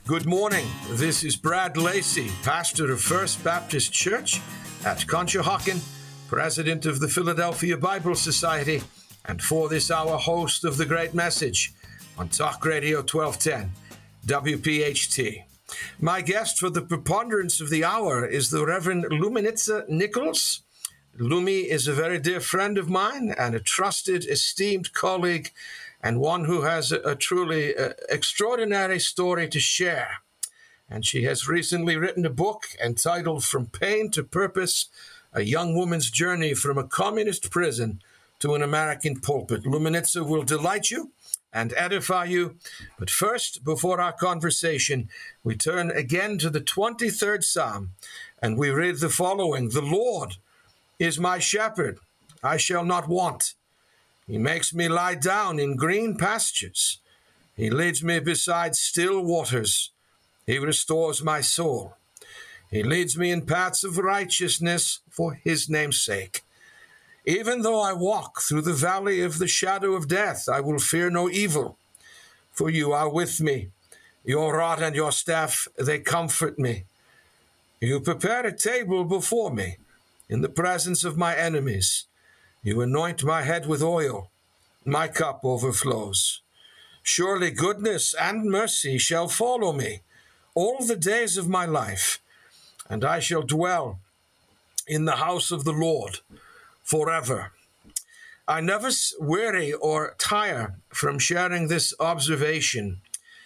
Good morning. This is Brad Lacey, pastor of First Baptist Church at Conshohocken, president of the Philadelphia Bible Society, and for this hour, host of The Great Message on Talk Radio 1210, WPHT. My guest for the preponderance of the hour is the Reverend Luminitza Nichols. Lumi is a very dear friend of mine and a trusted, esteemed colleague, and one who has a truly extraordinary story to share. And she has recently written a book entitled From Pain to Purpose, A Young Woman's Journey from a Communist Prison to an American Pulpit. Luminitza will delight you and edify you. But first, before our conversation, we turn again to the 23rd Psalm, and we read the following: "The Lord is my shepherd, I shall not want. He makes me lie down in green pastures. He leads me beside still waters. He restores my soul. He leads me in paths of righteousness for his name's sake. Even though I walk through the valley of the shadow of death, I will fear no evil, for you are with me. Your rod and your staff, they comfort me. You prepare a table before me in the presence of my enemies. You anoint my head with oil. My cup overflows. Surely goodness and mercy shall follow me all the days of my life, and I shall dwell in the house of the Lord forever." I never weary or tire from sharing this observation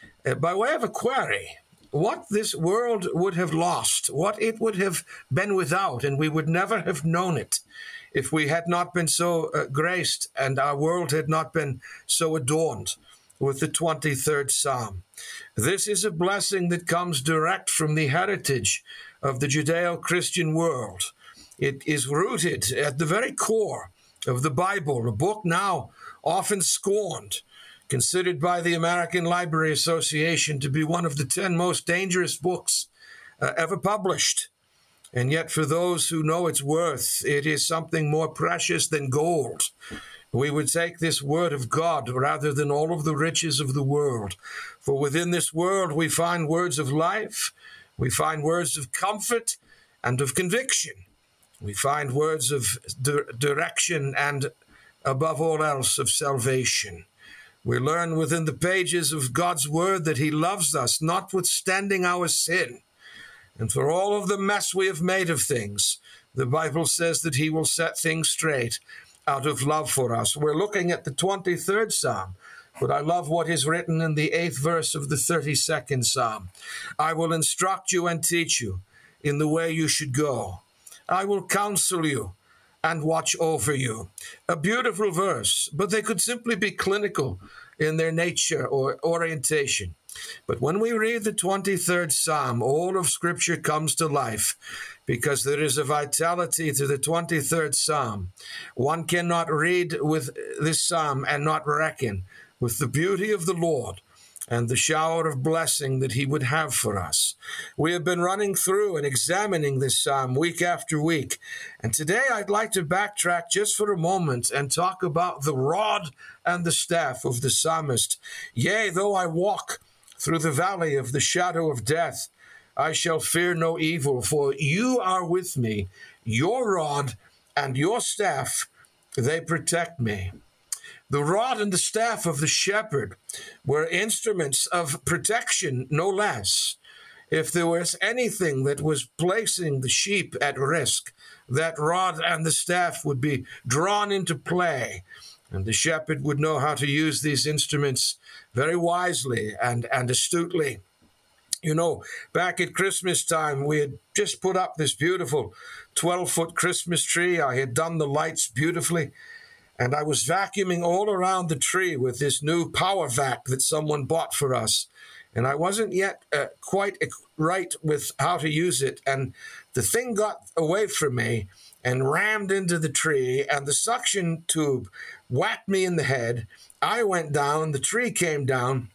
by way of a query. What this world would have lost, what it would have been without, and we would never have known it if we had not been so graced and our world had not been so adorned with the 23rd Psalm. This is a blessing that comes direct from the heritage of the Judeo-Christian world. It is rooted at the very core of the Bible, a book now often scorned, considered by the American Library Association to be one of the 10 most dangerous books ever published. And yet for those who know its worth, it is something more precious than gold. We would take this word of God rather than all of the riches of the world. For within this world we find words of life, we find words of comfort and of conviction. We find words of direction and, above all else, of salvation. We learn within the pages of God's word that he loves us, notwithstanding our sin. And for all of the mess we have made of things, the Bible says that he will set things straight out of love for us. We're looking at the 23rd Psalm, but I love what is written in the 8th verse of the 32nd Psalm. "I will instruct you and teach you in the way you should go. I will counsel you and watch over you." A beautiful verse, but they could simply be clinical in their nature or orientation. But when we read the 23rd Psalm, all of Scripture comes to life because there is a vitality to the 23rd Psalm. One cannot read with this Psalm and not reckon with the beauty of the Lord and the shower of blessing that he would have for us. We have been running through and examining this Psalm week after week. And today I'd like to backtrack just for a moment and talk about the rod and the staff of the psalmist. "Yea, though I walk through the valley of the shadow of death, I shall fear no evil, for you are with me. Your rod and your staff, they protect me." The rod and the staff of the shepherd were instruments of protection, no less. If there was anything that was placing the sheep at risk, that rod and the staff would be drawn into play, and the shepherd would know how to use these instruments very wisely and astutely. You know, back at Christmas time, we had just put up this beautiful 12-foot Christmas tree. I had done the lights beautifully, and I was vacuuming all around the tree with this new power vac that someone bought for us. And I wasn't yet quite right with how to use it. And the thing got away from me and rammed into the tree, and the suction tube whacked me in the head. I went down, the tree came down,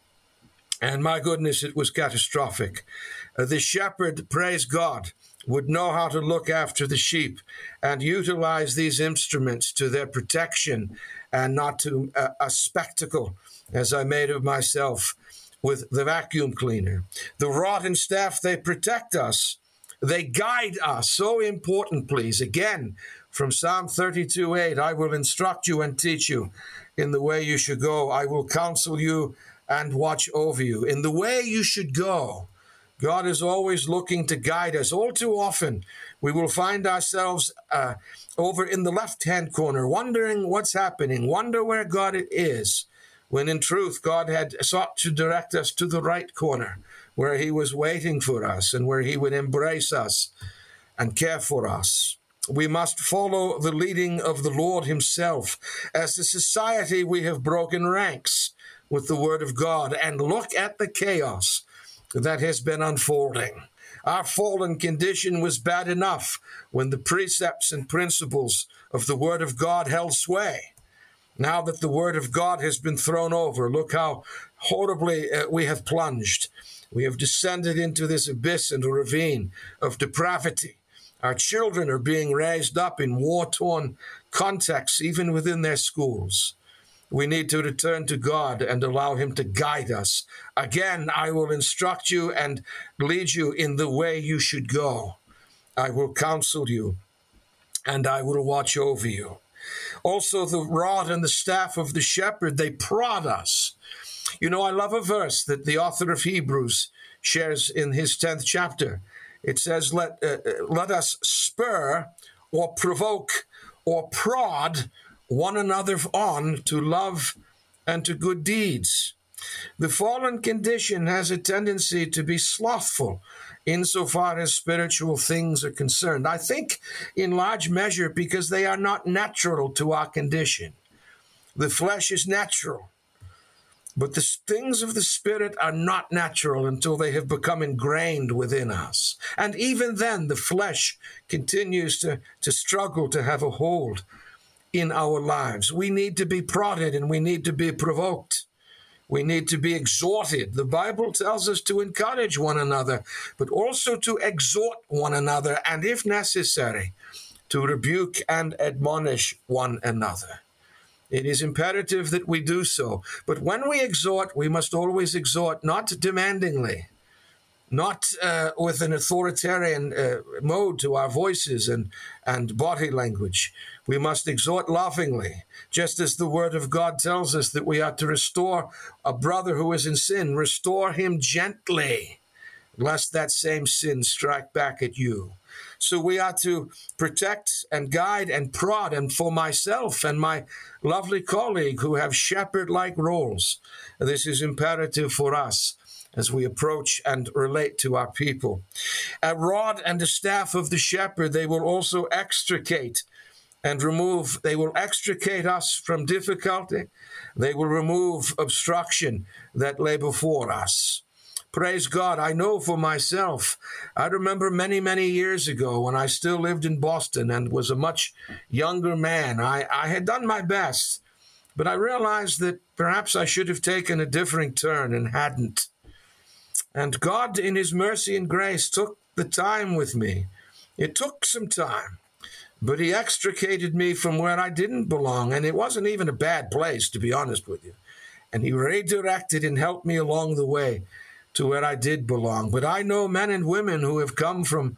and my goodness, it was catastrophic. The shepherd, praise God, would know how to look after the sheep and utilize these instruments to their protection and not to a spectacle, as I made of myself. with the vacuum cleaner. The rod and staff, they protect us. They guide us. So important, please. Again, from Psalm 32:8, I will instruct you and teach you in the way you should go. I will counsel you and watch over you. In the way you should go, God is always looking to guide us. All too often, we will find ourselves over in the left-hand corner, wondering what's happening, wonder where God is, when in truth, God had sought to direct us to the right corner, where he was waiting for us and where he would embrace us and care for us. We must follow the leading of the Lord himself. As a society, we have broken ranks with the word of God, and look at the chaos that has been unfolding. Our fallen condition was bad enough when the precepts and principles of the word of God held sway. Now that the word of God has been thrown over, look how horribly we have plunged. We have descended into this abyss and ravine of depravity. Our children are being raised up in war-torn contexts, even within their schools. We need to return to God and allow him to guide us. Again, I will instruct you and lead you in the way you should go. I will counsel you and I will watch over you. Also, the rod and the staff of the shepherd, they prod us. You know, I love a verse that the author of Hebrews shares in his 10th chapter. It says, let us spur or provoke or prod one another on to love and to good deeds. The fallen condition has a tendency to be slothful insofar as spiritual things are concerned. I think in large measure because they are not natural to our condition. The flesh is natural, but the things of the Spirit are not natural until they have become ingrained within us. And even then, the flesh continues to struggle to have a hold in our lives. We need to be prodded and we need to be provoked. We need to be exhorted. The Bible tells us to encourage one another, but also to exhort one another, and if necessary, to rebuke and admonish one another. It is imperative that we do so. But when we exhort, we must always exhort not demandingly, not with an authoritarian mode to our voices and body language. We must exhort lovingly, just as the word of God tells us that we are to restore a brother who is in sin. Restore him gently, lest that same sin strike back at you. So we are to protect and guide and prod, and for myself and my lovely colleague who have shepherd-like roles, this is imperative for us as we approach and relate to our people. A rod and the staff of the shepherd, they will also extricate and remove. They will extricate us from difficulty. They will remove obstruction that lay before us. Praise God. I know for myself, I remember many, many years ago when I still lived in Boston and was a much younger man, I had done my best, but I realized that perhaps I should have taken a different turn and hadn't. And God, in his mercy and grace, took the time with me. It took some time, but he extricated me from where I didn't belong, and it wasn't even a bad place, to be honest with you. And he redirected and helped me along the way to where I did belong. But I know men and women who have come from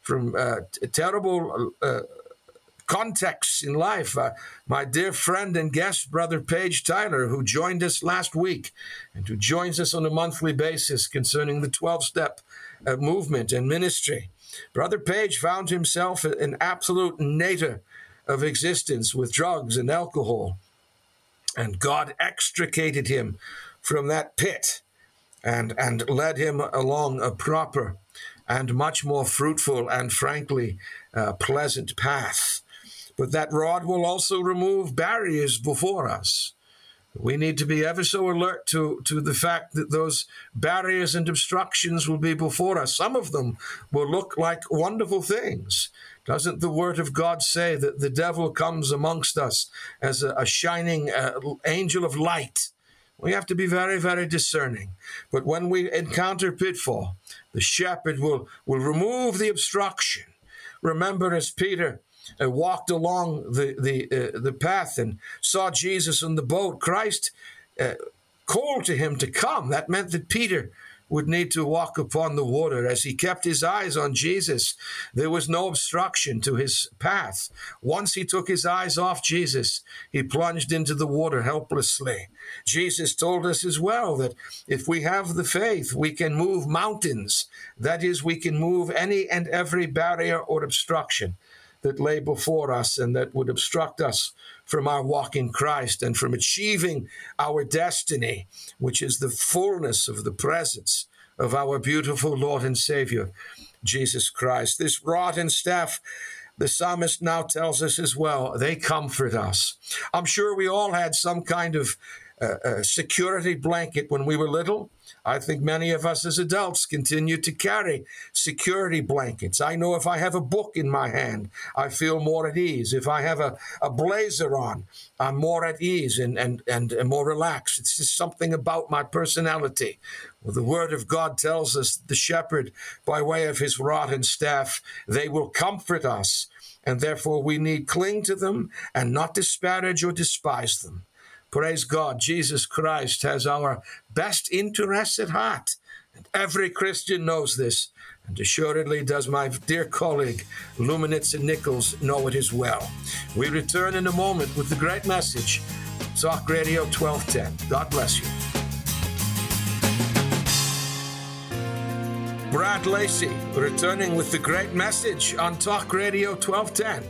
terrible contexts in life. My dear friend and guest, Brother Page Tyler, who joined us last week and who joins us on a monthly basis concerning the 12-step movement and ministry. Brother Page found himself an absolute nadir of existence with drugs and alcohol. And God extricated him from that pit and led him along a proper and much more fruitful and frankly pleasant path. But that rod will also remove barriers before us. We need to be ever so alert to the fact that those barriers and obstructions will be before us. Some of them will look like wonderful things. Doesn't the word of God say that the devil comes amongst us as a shining angel of light? We have to be very, very discerning. But when we encounter pitfall, the shepherd will remove the obstruction. Remember, as Peter walked along the path and saw Jesus in the boat, Christ called to him to come. That meant that Peter would need to walk upon the water. As he kept his eyes on Jesus, there was no obstruction to his path. Once he took his eyes off Jesus, he plunged into the water helplessly. Jesus told us as well that if we have the faith, we can move mountains. That is, we can move any and every barrier or obstruction that lay before us and that would obstruct us from our walk in Christ and from achieving our destiny, which is the fullness of the presence of our beautiful Lord and Savior, Jesus Christ. This rod and staff, the psalmist now tells us as well, they comfort us. I'm sure we all had some kind of security blanket when we were little. I think many of us as adults continue to carry security blankets. I know if I have a book in my hand, I feel more at ease. If I have a blazer on, I'm more at ease and more relaxed. It's just something about my personality. Well, the Word of God tells us the shepherd, by way of his rod and staff, they will comfort us, and therefore we need cling to them and not disparage or despise them. Praise God, Jesus Christ has our best interests at heart. And every Christian knows this, and assuredly does my dear colleague, Luminitza Nichols, know it as well. We return in a moment with the great message, Talk Radio 1210. God bless you. Brad Lacey, returning with the great message on Talk Radio 1210.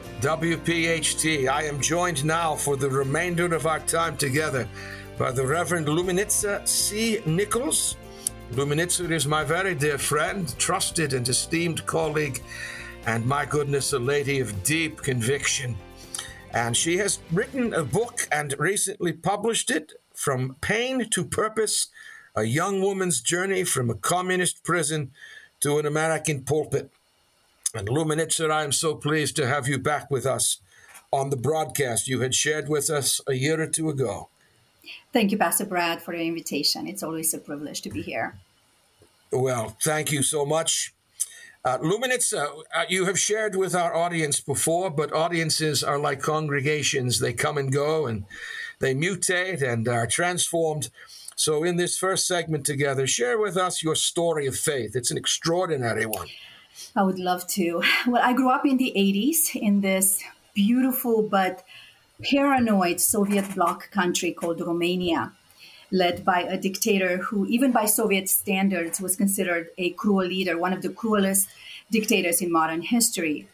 WPHT. I am joined now for the remainder of our time together by the Reverend Luminitza C. Nichols. Luminitza is my very dear friend, trusted and esteemed colleague, and my goodness, a lady of deep conviction. And she has written a book and recently published it, From Pain to Purpose, a young woman's journey from a communist prison to an American pulpit. And Luminitza, I am so pleased to have you back with us on the broadcast you had shared with us a year or two ago. Thank you, Pastor Brad, for the invitation. It's always a privilege to be here. Well, thank you so much. Luminitza, you have shared with our audience before, but audiences are like congregations. They come and go, and they mutate and are transformed. So in this first segment together, share with us your story of faith. It's an extraordinary one. I would love to. Well, I grew up in the 80s in this beautiful but paranoid Soviet bloc country called Romania, led by a dictator who, even by Soviet standards, was considered a cruel leader, one of the cruelest dictators in modern history.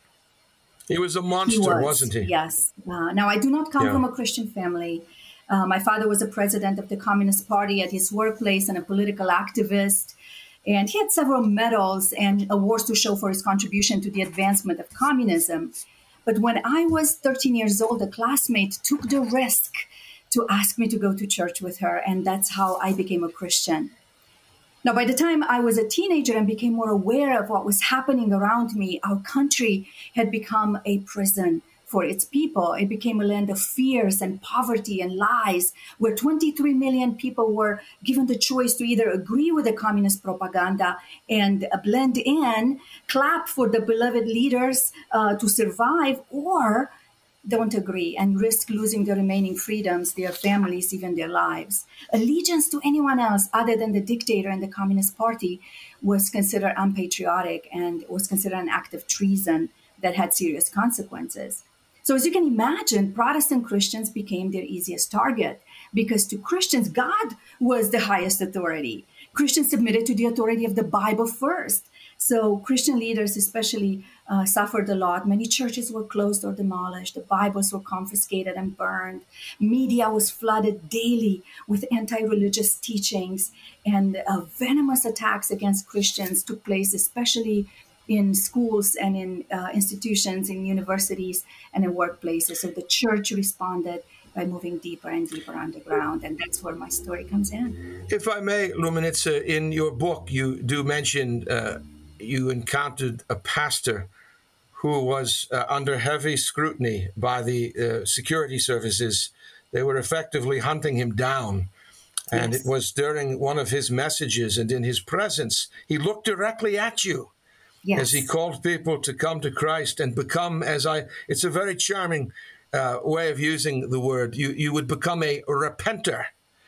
He was a monster, wasn't he? Yes. Now, I do not come from a Christian family. My father was a president of the Communist Party at his workplace and a political activist. And he had several medals and awards to show for his contribution to the advancement of communism. But when I was 13 years old, a classmate took the risk to ask me to go to church with her. And that's how I became a Christian. Now, by the time I was a teenager and became more aware of what was happening around me, our country had become a prison for its people. It became a land of fears and poverty and lies, where 23 million people were given the choice to either agree with the communist propaganda and blend in, clap for the beloved leaders to survive, or don't agree and risk losing the remaining freedoms, their families, even their lives. Allegiance to anyone else other than the dictator and the Communist Party was considered unpatriotic and was considered an act of treason that had serious consequences. So as you can imagine, Protestant Christians became their easiest target because to Christians, God was the highest authority. Christians submitted to the authority of the Bible first. So Christian leaders especially suffered a lot. Many churches were closed or demolished. The Bibles were confiscated and burned. Media was flooded daily with anti-religious teachings, and venomous attacks against Christians took place, especially in schools and in institutions, in universities and in workplaces. So the church responded by moving deeper and deeper underground. And that's where my story comes in. If I may, Luminitza, in your book, you do mention you encountered a pastor who was under heavy scrutiny by the security services. They were effectively hunting him down. And It was during one of his messages and in his presence, he looked directly at you. Yes. As he called people to come to Christ and become, it's a very charming way of using the word, you would become a repenter.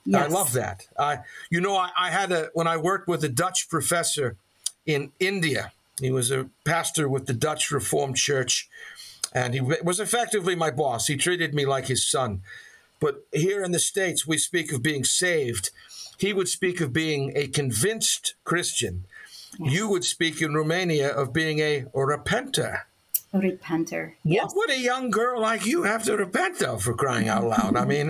Yes. I love that. I had when I worked with a Dutch professor in India. He was a pastor with the Dutch Reformed Church, and he was effectively my boss. He treated me like his son. But here in the States, we speak of being saved. He would speak of being a convinced Christian. Yes. You would speak in Romania of being a repenter. A repenter, yes. What would a young girl like you have to repent of, for crying out loud? I mean...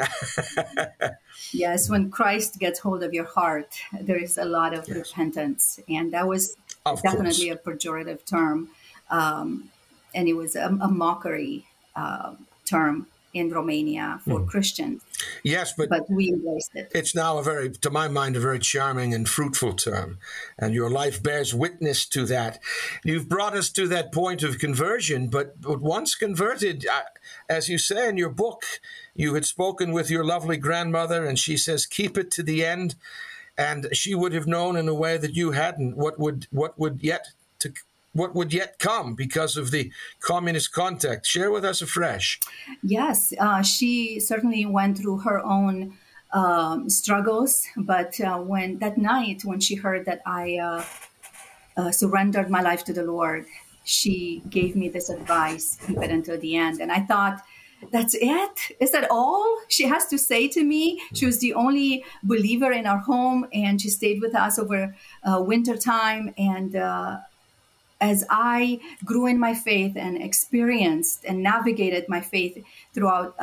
Yes, when Christ gets hold of your heart, there is a lot of repentance. And that was definitely a pejorative term. And it was a mockery term in Romania for Christians. Yes, but we embraced it. It's now to my mind, a very charming and fruitful term. And your life bears witness to that. You've brought us to that point of conversion, but once converted, as you say in your book, you had spoken with your lovely grandmother, and she says, keep it to the end. And she would have known in a way that you hadn't what would yet come because of the communist contact. Share with us afresh. Yes, she certainly went through her own struggles. But when she heard that I surrendered my life to the Lord, she gave me this advice, keep it until the end. And I thought, that's it? Is that all she has to say to me? She was the only believer in our home, and she stayed with us over winter time. And as I grew in my faith and experienced and navigated my faith throughout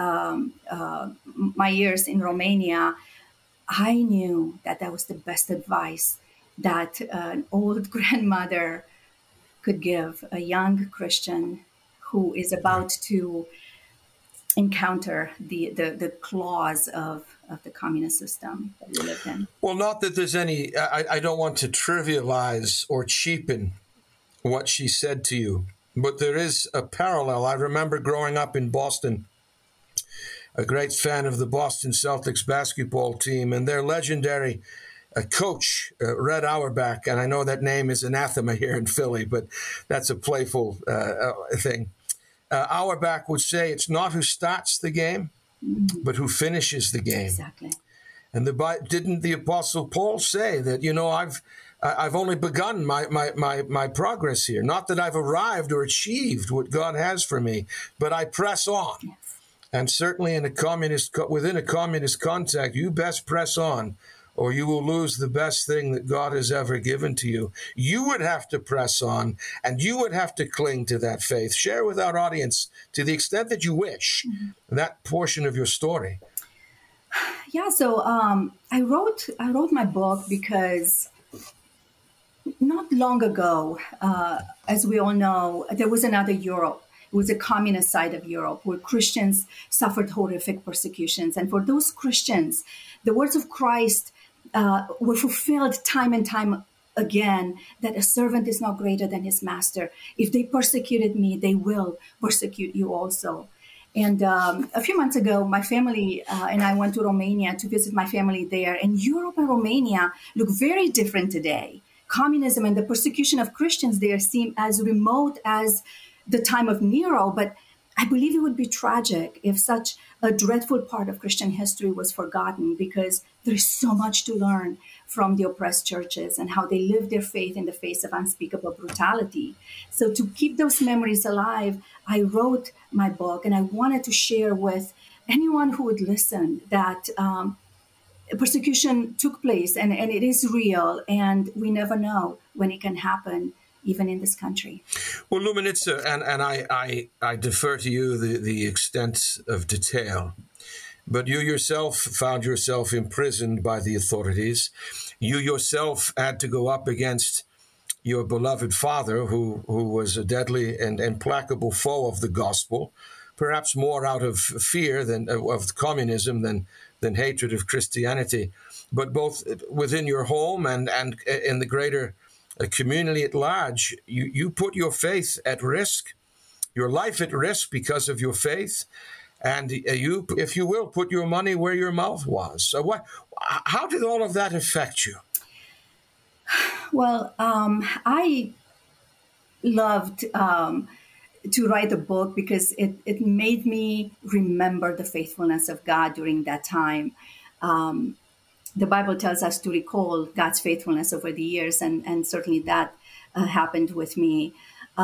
my years in Romania, I knew that was the best advice that an old grandmother could give a young Christian who is about to encounter the claws of the communist system that we lived in. Well, not that there's any, I don't want to trivialize or cheapen what she said to you, but there is a parallel. I remember growing up in Boston, a great fan of the Boston Celtics basketball team, and their legendary coach, Red Auerbach, and I know that name is anathema here in Philly, but that's a playful thing. Auerbach would say, it's not who starts the game, but who finishes the game. Exactly. And didn't the Apostle Paul say that, I've only begun my progress here. Not that I've arrived or achieved what God has for me, but I press on. Yes. And certainly within a communist contact, you best press on, or you will lose the best thing that God has ever given to you. You would have to press on, and you would have to cling to that faith. Share with our audience, to the extent that you wish, that portion of your story. Yeah, so I wrote my book because not long ago, as we all know, there was another Europe. It was a communist side of Europe where Christians suffered horrific persecutions. And for those Christians, the words of Christ were fulfilled time and time again, that a servant is not greater than his master. If they persecuted me, they will persecute you also. And a few months ago, my family and I went to Romania to visit my family there. And Europe and Romania look very different today. Communism and the persecution of Christians there seem as remote as the time of Nero, but I believe it would be tragic if such a dreadful part of Christian history was forgotten, because there's so much to learn from the oppressed churches and how they live their faith in the face of unspeakable brutality. So to keep those memories alive, I wrote my book, and I wanted to share with anyone who would listen that persecution took place and it is real, and we never know when it can happen, even in this country. Well, Lumenitsa, and I defer to you the extent of detail, but you yourself found yourself imprisoned by the authorities. You yourself had to go up against your beloved father, who was a deadly and implacable foe of the gospel, perhaps more out of fear of communism than hatred of Christianity, but both within your home and in the greater community at large, you put your faith at risk, your life at risk because of your faith, and you, if you will, put your money where your mouth was. So how did all of that affect you? Well, I loved to write a book because it made me remember the faithfulness of God during that time. the Bible tells us to recall God's faithfulness over the years, and certainly that happened with me.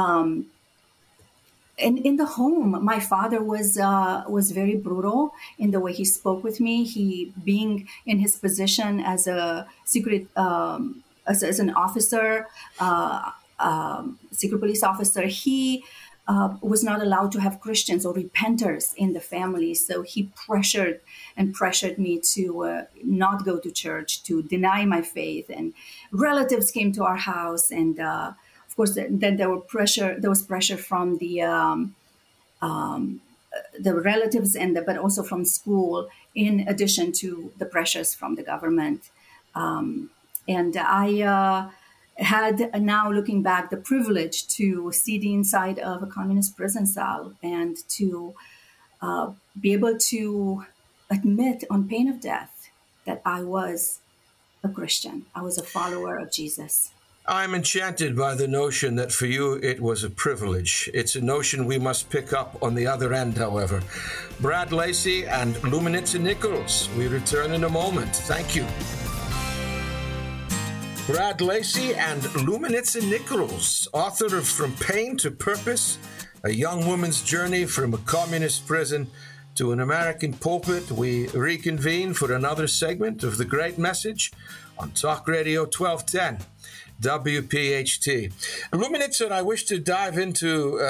And in the home, my father was very brutal in the way he spoke with me. He, being in his position as a secret as an officer, secret police officer, he was not allowed to have Christians or repenters in the family. So he pressured me to not go to church, to deny my faith. And relatives came to our house, and of course, then there was pressure from the relatives but also from school, in addition to the pressures from the government. And I had, now looking back, the privilege to see the inside of a communist prison cell, and to be able to admit on pain of death that I was a Christian. I was a follower of Jesus. I'm enchanted by the notion that for you it was a privilege. It's a notion we must pick up on the other end, however. Brad Lacey and Lumenitza Nichols. We return in a moment. Thank you. Brad Lacey and Lumenitza Nichols, author of From Pain to Purpose, a young woman's journey from a communist prison to an American pulpit. We reconvene for another segment of The Great Message on Talk Radio 1210. WPHT. Lumenitza, I wish to dive into,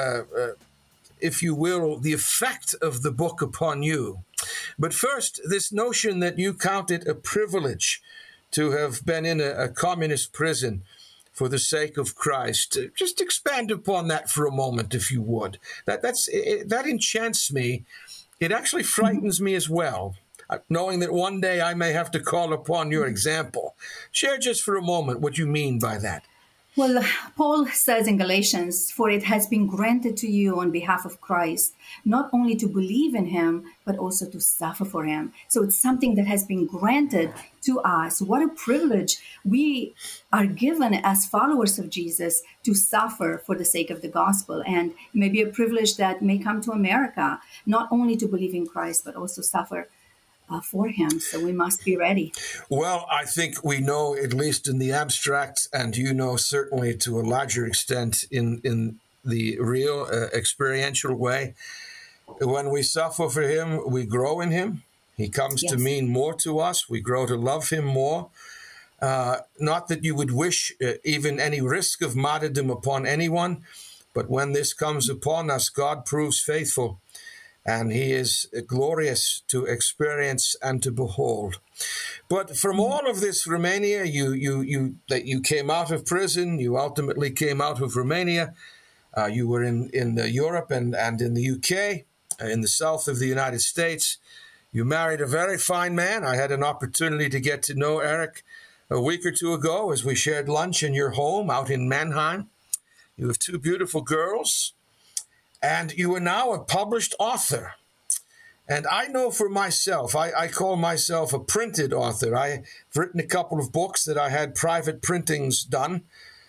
if you will, the effect of the book upon you. But first, this notion that you count it a privilege to have been in a communist prison for the sake of Christ. Just expand upon that for a moment, if you would. That enchants me. It actually frightens me as well, knowing that one day I may have to call upon your example. Share just for a moment what you mean by that. Well, Paul says in Galatians, "For it has been granted to you on behalf of Christ, not only to believe in him, but also to suffer for him." So it's something that has been granted to us. What a privilege we are given as followers of Jesus to suffer for the sake of the gospel. And maybe a privilege that may come to America, not only to believe in Christ, but also suffer for him. So we must be ready. Well, I think we know, at least in the abstract, and you know certainly to a larger extent in the real experiential way, when we suffer for him, we grow in him. He comes to mean more to us. We grow to love him more. Not that you would wish even any risk of martyrdom upon anyone, but when this comes upon us, God proves faithful. And he is glorious to experience and to behold. But from all of this, Romania, you came out of prison. You ultimately came out of Romania. You were in Europe and in the UK, in the south of the United States. You married a very fine man. I had an opportunity to get to know Eric a week or two ago as we shared lunch in your home out in Mannheim. You have two beautiful girls. And you are now a published author. And I know for myself, I call myself a printed author. I've written a couple of books that I had private printings done,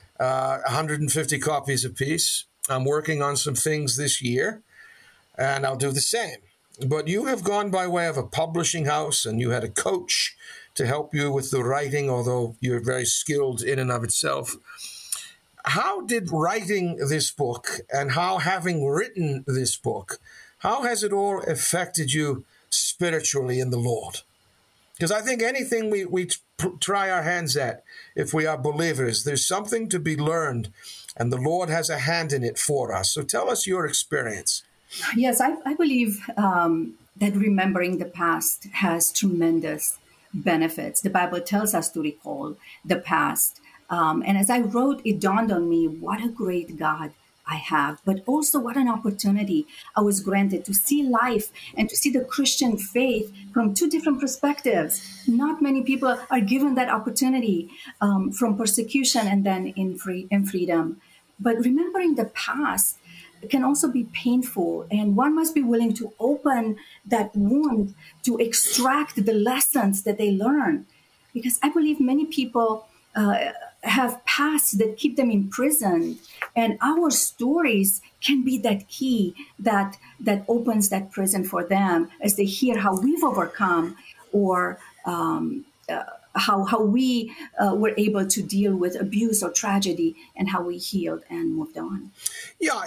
150 copies apiece. I'm working on some things this year, and I'll do the same. But you have gone by way of a publishing house, and you had a coach to help you with the writing, although you're very skilled in and of itself. How did writing this book, and how having written this book, how has it all affected you spiritually in the Lord? Because I think anything we try our hands at, if we are believers, there's something to be learned, and the Lord has a hand in it for us. So tell us your experience. Yes, I believe that remembering the past has tremendous benefits. The Bible tells us to recall the past. And as I wrote, it dawned on me, what a great God I have, but also what an opportunity I was granted to see life and to see the Christian faith from two different perspectives. Not many people are given that opportunity from persecution and then in freedom. But remembering the past can also be painful, and one must be willing to open that wound to extract the lessons that they learn. Because I believe many people have pasts that keep them imprisoned, and our stories can be that key that opens that prison for them as they hear how we've overcome or how we were able to deal with abuse or tragedy, and how we healed and moved on. Yeah,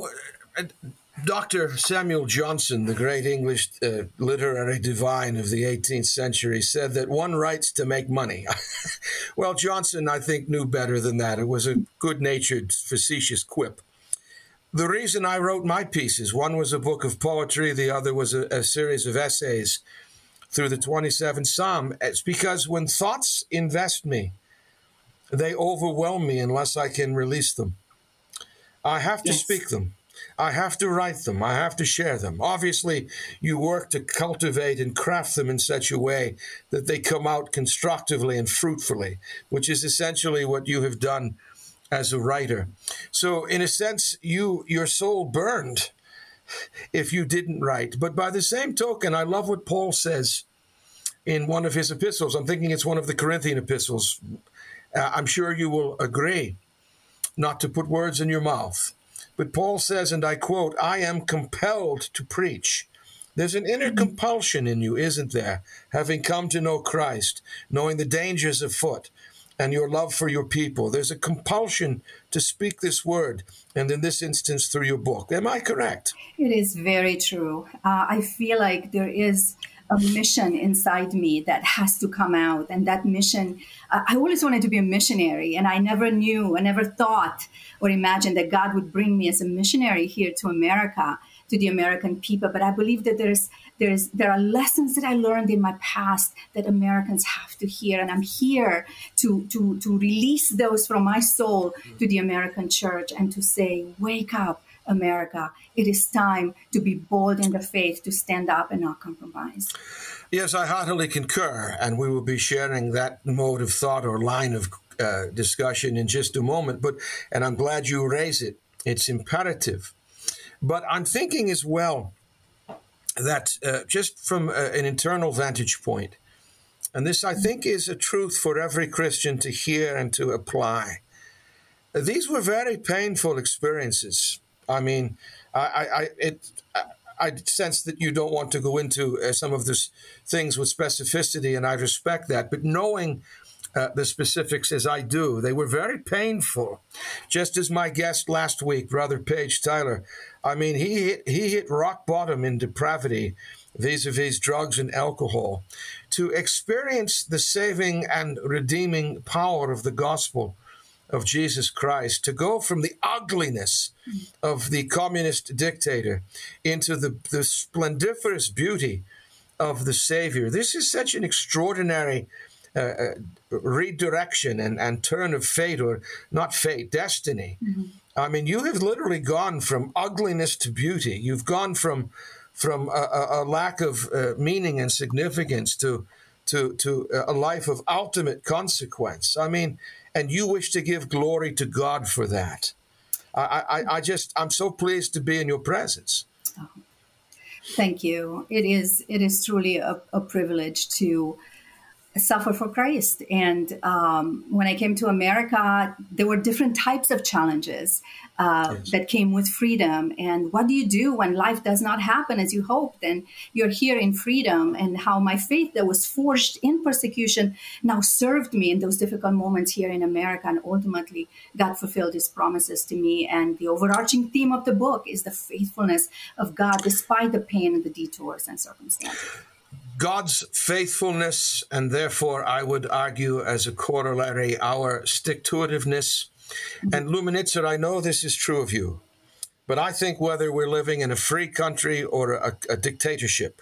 Dr. Samuel Johnson, the great English literary divine of the 18th century, said that one writes to make money. Well, Johnson, I think, knew better than that. It was a good-natured, facetious quip. The reason I wrote my pieces, one was a book of poetry, the other was a series of essays through the 27th Psalm, it's because when thoughts invest me, they overwhelm me unless I can release them. I have to speak them. I have to write them. I have to share them. Obviously, you work to cultivate and craft them in such a way that they come out constructively and fruitfully, which is essentially what you have done as a writer. So in a sense, your soul burned if you didn't write. But by the same token, I love what Paul says in one of his epistles. I'm thinking it's one of the Corinthian epistles. I'm sure you will agree not to put words in your mouth. But Paul says, and I quote, "I am compelled to preach." There's an inner compulsion in you, isn't there? Having come to know Christ, knowing the dangers afoot, and your love for your people. There's a compulsion to speak this word, and in this instance, through your book. Am I correct? It is very true. I feel like there is a mission inside me that has to come out. And that mission, I always wanted to be a missionary, and I never thought or imagined that God would bring me as a missionary here to America, to the American people. But I believe that there are lessons that I learned in my past that Americans have to hear. And I'm here to release those from my soul to the American church and to say, wake up, America. It is time to be bold in the faith, to stand up and not compromise. Yes, I heartily concur, and we will be sharing that mode of thought or line of discussion in just a moment. And I'm glad you raise it. It's imperative. But I'm thinking as well that just from an internal vantage point, and this I think is a truth for every Christian to hear and to apply. These were very painful experiences. I mean, I sense that you don't want to go into some of these things with specificity, and I respect that. But knowing the specifics as I do, they were very painful. Just as my guest last week, Brother Page Tyler, I mean, he hit rock bottom in depravity vis-a-vis drugs and alcohol. To experience the saving and redeeming power of the gospel of Jesus Christ, to go from the ugliness of the communist dictator into the splendiferous beauty of the Savior. This is such an extraordinary redirection and turn of fate, or not fate, destiny. Mm-hmm. I mean, you have literally gone from ugliness to beauty. You've gone from a lack of meaning and significance to a life of ultimate consequence. I mean, and you wish to give glory to God for that. I'm so pleased to be in your presence. Oh, thank you. It is truly a privilege to suffer for Christ. And when I came to America, there were different types of challenges that came with freedom. And what do you do when life does not happen as you hoped? And you're here in freedom, and how my faith that was forged in persecution now served me in those difficult moments here in America. And ultimately, God fulfilled his promises to me. And the overarching theme of the book is the faithfulness of God, despite the pain and the detours and circumstances. God's faithfulness, and therefore I would argue as a corollary, our stick-to-itiveness. And Lumenitzer, I know this is true of you, but I think whether we're living in a free country or a dictatorship,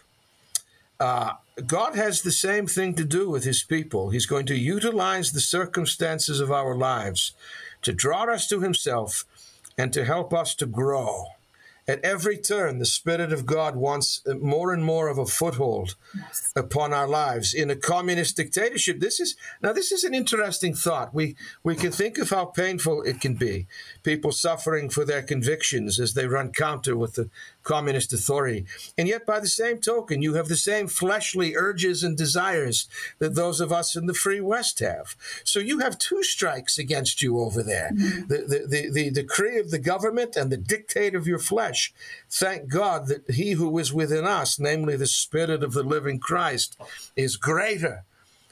God has the same thing to do with his people. He's going to utilize the circumstances of our lives to draw us to himself and to help us to grow. At every turn, the Spirit of God wants more and more of a foothold upon our lives. In a communist dictatorship, this is an interesting thought. We can think of how painful it can be. People suffering for their convictions as they run counter with the communist authority. And yet, by the same token, you have the same fleshly urges and desires that those of us in the free West have. So you have two strikes against you over there. Mm-hmm. The decree of the government and the dictate of your flesh. Thank God that he who is within us, namely the Spirit of the living Christ, is greater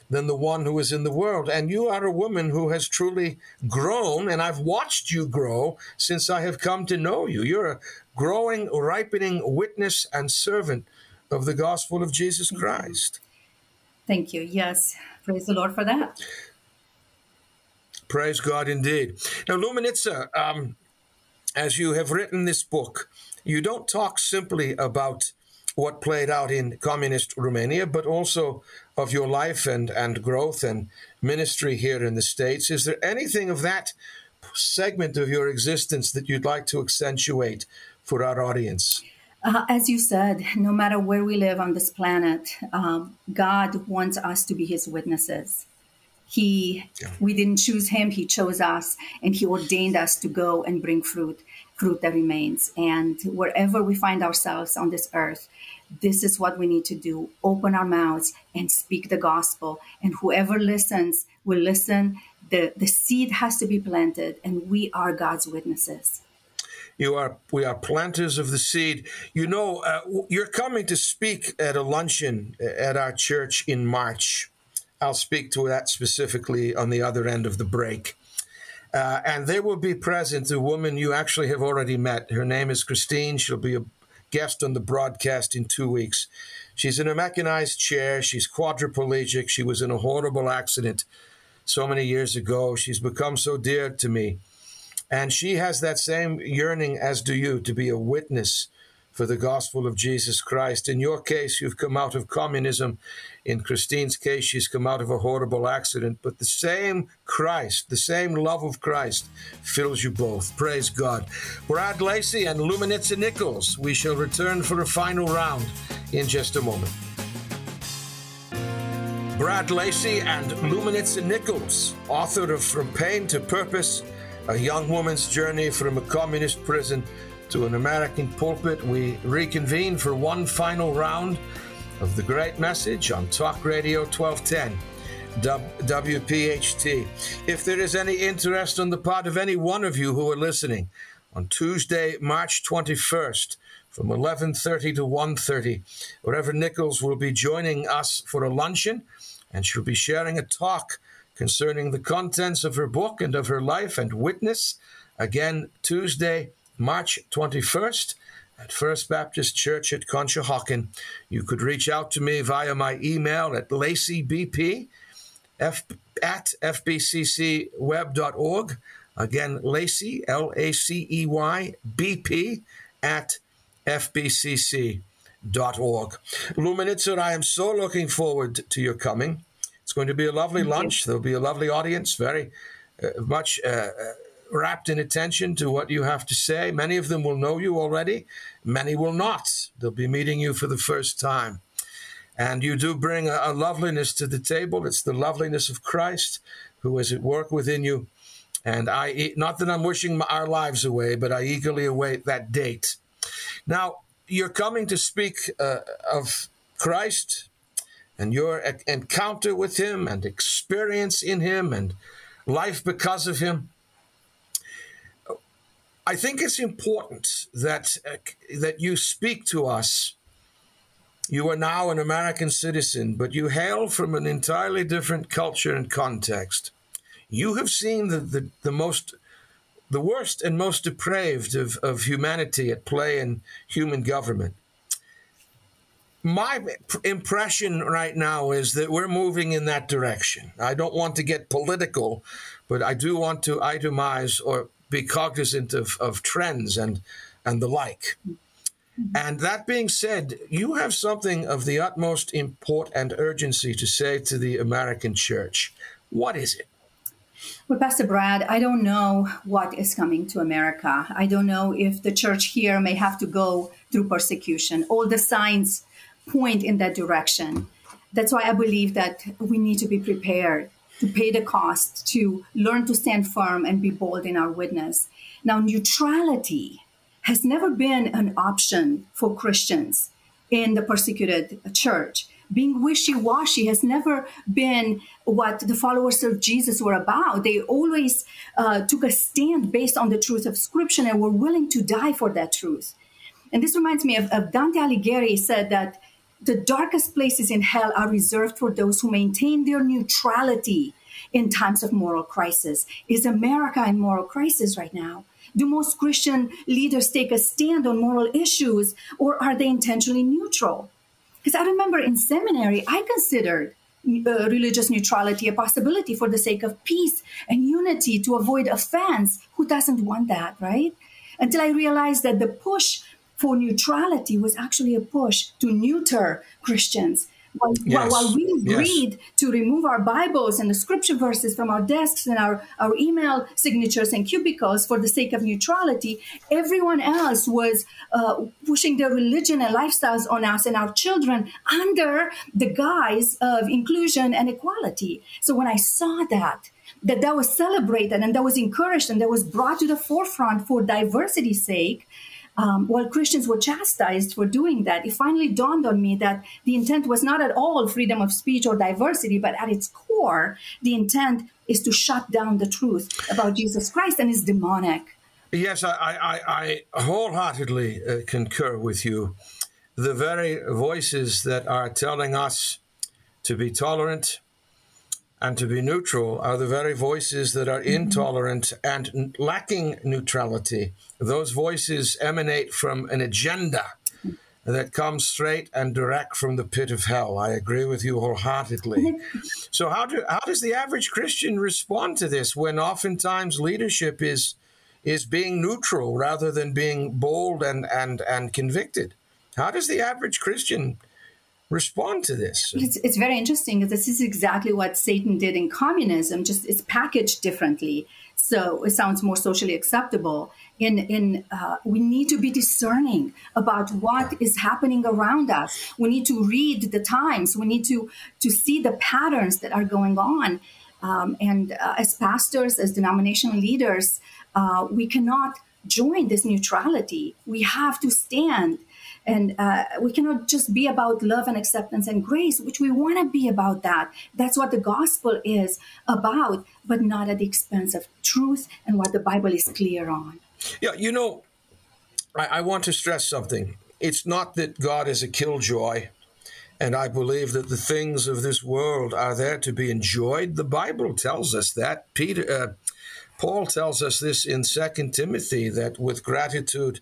than the one who is in the world. And you are a woman who has truly grown, and I've watched you grow since I have come to know you. You're a growing, ripening witness and servant of the gospel of Jesus Christ. Thank you. Yes. Praise the Lord for that. Praise God indeed. Now, Lumenitsa, as you have written this book, you don't talk simply about what played out in communist Romania, but also of your life and growth and ministry here in the States. Is there anything of that segment of your existence that you'd like to accentuate for our audience? As you said, no matter where we live on this planet, God wants us to be his witnesses. We didn't choose him, he chose us, and he ordained us to go and bring fruit that remains. And wherever we find ourselves on this earth, this is what we need to do. Open our mouths and speak the gospel. And whoever listens will listen. The seed has to be planted, and we are God's witnesses. We are planters of the seed. You know, you're coming to speak at a luncheon at our church in March. I'll speak to that specifically on the other end of the break. And there will be present a woman you actually have already met. Her name is Christine. She'll be a guest on the broadcast in 2 weeks. She's in a mechanized chair. She's quadriplegic. She was in a horrible accident so many years ago. She's become so dear to me. And she has that same yearning as do you to be a witness for the gospel of Jesus Christ. In your case, you've come out of communism. In Christine's case, she's come out of a horrible accident. But the same Christ, the same love of Christ fills you both. Praise God. Brad Lacey and Lumenitsa Nichols. We shall return for a final round in just a moment. Brad Lacey and Lumenitsa Nichols, author of From Pain to Purpose, a young woman's journey from a communist prison to an American pulpit. We reconvene for one final round of the great message on Talk Radio 1210 WPHT. If there is any interest on the part of any one of you who are listening, on Tuesday, March 21st, from 11:30 to 1:30, Reverend Nichols will be joining us for a luncheon, and she'll be sharing a talk concerning the contents of her book and of her life and witness. Again, Tuesday, March 21st at First Baptist Church at Conshohocken. You could reach out to me via my email at laceybp at fbccweb.org. Again, Lacey, Lacey, BP at fbcc.org. Lumenitsa, I am so looking forward to your coming. It's going to be a lovely lunch. There'll be a lovely audience, very much wrapped in attention to what you have to say. Many of them will know you already. Many will not. They'll be meeting you for the first time. And you do bring a loveliness to the table. It's the loveliness of Christ who is at work within you. And not that I'm wishing our lives away, but I eagerly await that date. Now, you're coming to speak of Christ and your encounter with him and experience in him and life because of him. I think it's important that you speak to us. You are now an American citizen, but you hail from an entirely different culture and context. You have seen the worst and most depraved of humanity at play in human government. My impression right now is that we're moving in that direction. I don't want to get political, but I do want to itemize or be cognizant of trends and the like. And that being said, you have something of the utmost import and urgency to say to the American church. What is it? Well, Pastor Brad, I don't know what is coming to America. I don't know if the church here may have to go through persecution. All the signs point in that direction. That's why I believe that we need to be prepared to pay the cost, to learn to stand firm and be bold in our witness. Now, neutrality has never been an option for Christians in the persecuted church. Being wishy-washy has never been what the followers of Jesus were about. They always took a stand based on the truth of Scripture and were willing to die for that truth. And this reminds me of Dante Alighieri said that the darkest places in hell are reserved for those who maintain their neutrality in times of moral crisis. Is America in moral crisis right now? Do most Christian leaders take a stand on moral issues, or are they intentionally neutral? Because I remember in seminary, I considered religious neutrality a possibility for the sake of peace and unity, to avoid offense. Who doesn't want that, right? Until I realized that the push for neutrality was actually a push to neuter Christians. While we agreed to remove our Bibles and the scripture verses from our desks and our email signatures and cubicles for the sake of neutrality, everyone else was pushing their religion and lifestyles on us and our children under the guise of inclusion and equality. So when I saw that was celebrated and that was encouraged and that was brought to the forefront for diversity's sake, while Christians were chastised for doing that, it finally dawned on me that the intent was not at all freedom of speech or diversity, but at its core, the intent is to shut down the truth about Jesus Christ and is demonic. Yes, I wholeheartedly concur with you. The very voices that are telling us to be tolerant and to be neutral are the very voices that are intolerant and lacking neutrality. Those voices emanate from an agenda that comes straight and direct from the pit of hell. I agree with you wholeheartedly. So how does the average Christian respond to this when oftentimes leadership is being neutral rather than being bold and convicted? How does the average Christian respond to this? It's very interesting. This is exactly what Satan did in communism, just it's packaged differently. So it sounds more socially acceptable. We need to be discerning about what is happening around us. We need to read the times. We need to see the patterns that are going on. As pastors, as denominational leaders, we cannot join this neutrality. We have to stand. And we cannot just be about love and acceptance and grace, which we want to be about that. That's what the gospel is about, but not at the expense of truth and what the Bible is clear on. Yeah, I want to stress something. It's not that God is a killjoy, and I believe that the things of this world are there to be enjoyed. The Bible tells us that. Paul tells us this in 2 Timothy, that with gratitude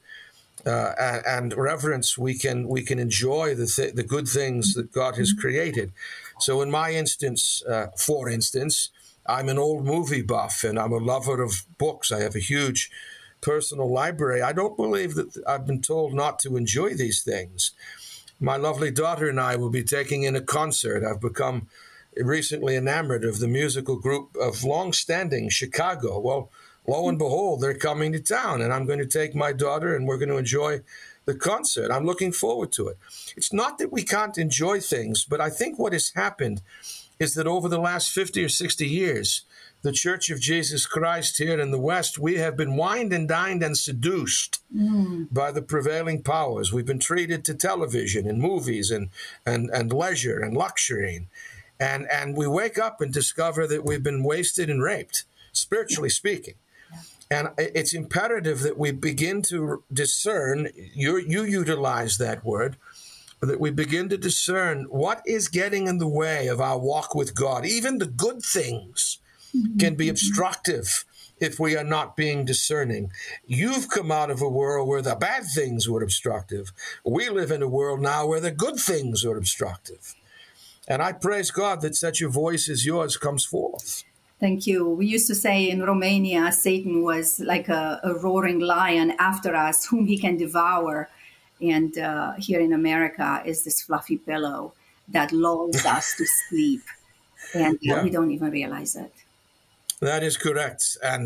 and reverence, we can enjoy the good things that God has created. So in my instance, for instance, I'm an old movie buff and I'm a lover of books. I have a huge personal library. I don't believe that I've been told not to enjoy these things. My lovely daughter and I will be taking in a concert. I've become recently enamored of the musical group of long-standing Chicago. Well, lo and behold, they're coming to town, and I'm going to take my daughter, and we're going to enjoy the concert. I'm looking forward to it. It's not that we can't enjoy things, but I think what has happened is that over the last 50 or 60 years, the Church of Jesus Christ here in the West, we have been wined and dined and seduced by the prevailing powers. We've been treated to television and movies and leisure and luxury. And we wake up and discover that we've been wasted and raped, spiritually speaking. And it's imperative that we begin to discern, you utilize that word, that we begin to discern what is getting in the way of our walk with God. Even the good things can be obstructive if we are not being discerning. You've come out of a world where the bad things were obstructive. We live in a world now where the good things are obstructive. And I praise God that such a voice as yours comes forth. Thank you. We used to say in Romania, Satan was like a roaring lion after us, whom he can devour. And here in America is this fluffy pillow that lulls us to sleep. And we don't even realize it. That is correct. And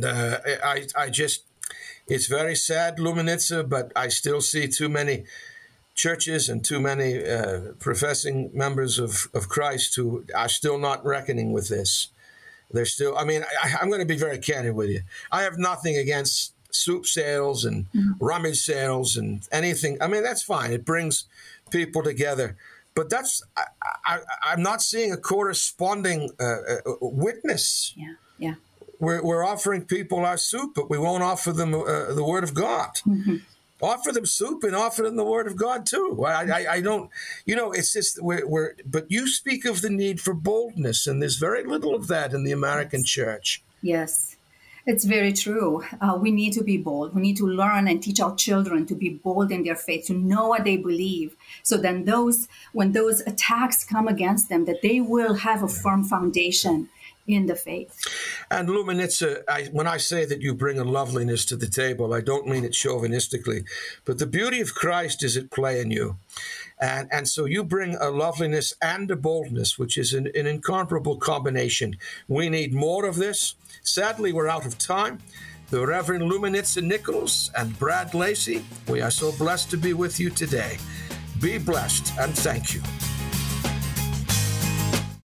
I just, it's very sad, Lumenitsa, but I still see too many churches and too many professing members of Christ who are still not reckoning with this. They're still, I'm going to be very candid with you. I have nothing against soup sales and rummage sales and anything. I mean, that's fine. It brings people together. But I'm not seeing a corresponding witness. We're offering people our soup, but we won't offer them the Word of God. Offer them soup and offer them the Word of God too. I don't, it's just but you speak of the need for boldness, and there's very little of that in the American church. Yes, it's very true. We need to be bold. We need to learn and teach our children to be bold in their faith, to know what they believe. So then when those attacks come against them, that they will have a firm foundation in the faith. And Lumenitsa, when I say that you bring a loveliness to the table, I don't mean it chauvinistically, but the beauty of Christ is at play in you. And so you bring a loveliness and a boldness, which is an incomparable combination. We need more of this. Sadly, we're out of time. The Reverend Lumenitsa Nichols and Brad Lacey, we are so blessed to be with you today. Be blessed, and thank you.